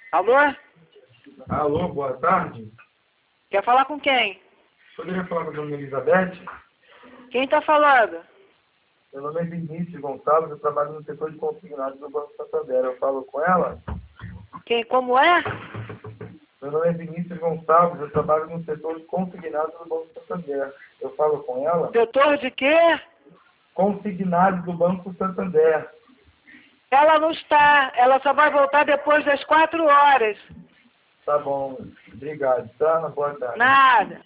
Alô? Alô, boa tarde. Quer falar com quem? Poderia falar com a dona Elizabeth? Quem tá falando? Meu nome é Vinícius Gonçalves, eu trabalho no setor de consignados do Banco Santander. Eu falo com ela? Quem? Como é? Meu nome é Vinícius Gonçalves, eu trabalho no setor de consignados do Banco Santander. Eu falo com ela? Setor de quê? Consignados do Banco Santander. Ela não está. Ela só vai voltar depois das 4 horas. Tá bom, obrigado, tá? Boa tarde. Nada.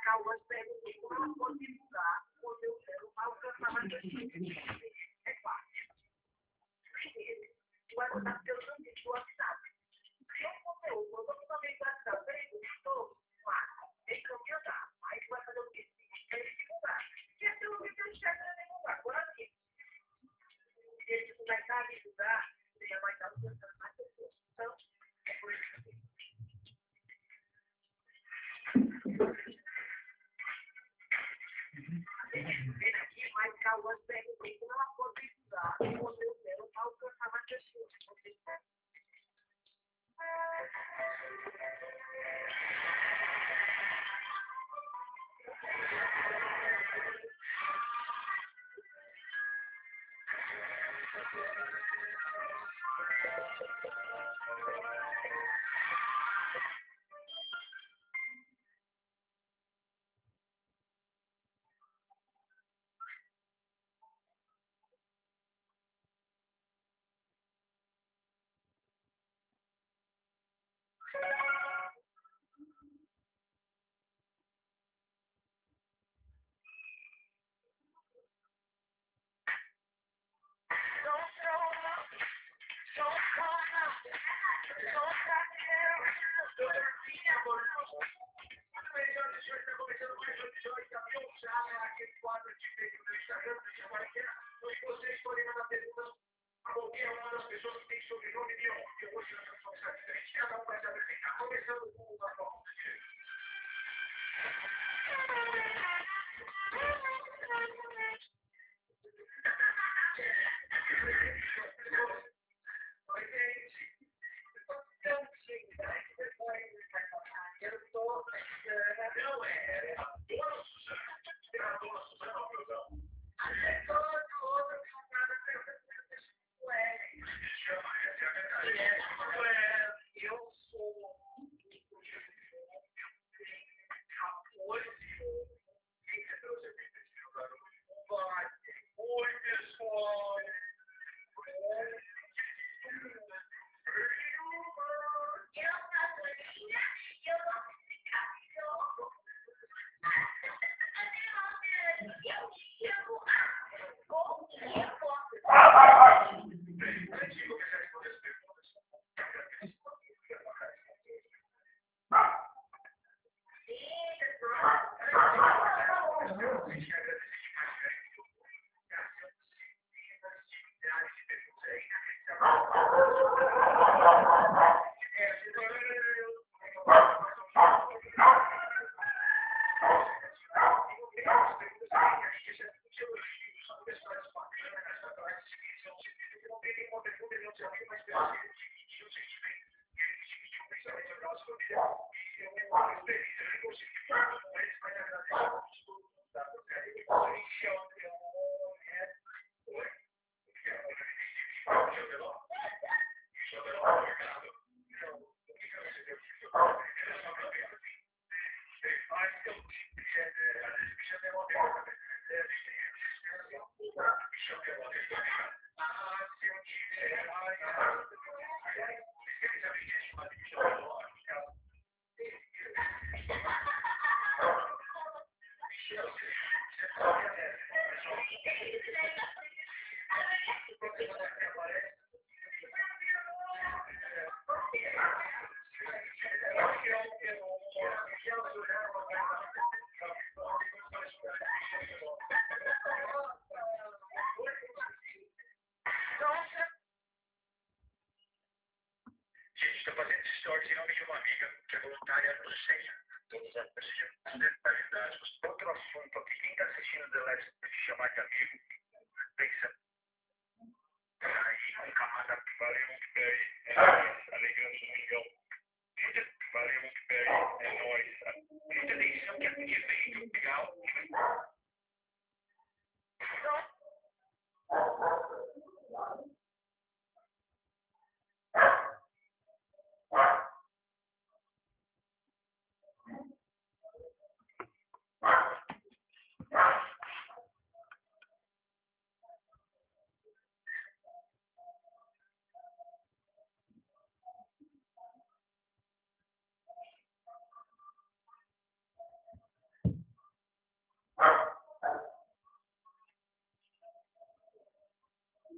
Cauã perguntou como ela pode divulgar quando eu quero alcançar mais pessoas. É fácil. Primeiro, tu vai botar teu ambiente do WhatsApp. Se um conteúdo, quando tu também vai dar bem, gostou, encaminhar. Aí tu vai fazer o quê? Ele divulgar. Se é teu vídeo, ele chega a divulgar. Agora sim. Se ele começar a divulgar, você já vai estar alcançando mais pessoas. Então, é por isso que aqui, mas Cauã perguntou como ela pode divulgar quando eu quero alcançar mais pessoas. Estou fazendo stories em nome de uma amiga que é voluntária no SENA. Todos os detalhes. Outro assunto aqui. Quem está assistindo The Last chamar de amigo, pensa. Aí, com camada que valeu muito bem. É nóis, alegrando o milhão. Valeu muito bem. É nóis. Muita atenção que é um evento legal.